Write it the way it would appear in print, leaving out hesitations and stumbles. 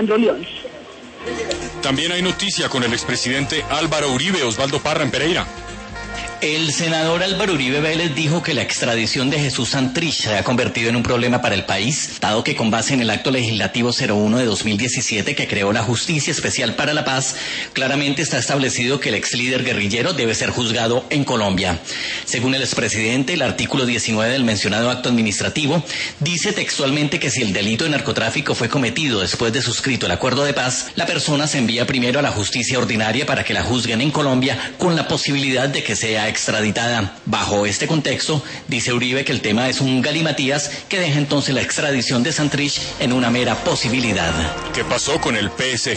León. También hay noticia con el expresidente Álvaro Uribe. Osvaldo Parra en Pereira. El senador Álvaro Uribe Vélez dijo que la extradición de Jesús Santrich se ha convertido en un problema para el país, dado que con base en el acto legislativo 01 de 2017 que creó la Justicia Especial para la Paz, claramente está establecido que el ex líder guerrillero debe ser juzgado en Colombia. Según el expresidente, el artículo 19 del mencionado acto administrativo dice textualmente que si el delito de narcotráfico fue cometido después de suscrito el acuerdo de paz, la persona se envía primero a la justicia ordinaria para que la juzguen en Colombia con la posibilidad de que sea extraditada. Bajo este contexto, dice Uribe que el tema es un galimatías que deja entonces la extradición de Santrich en una mera posibilidad. ¿Qué pasó con el PSG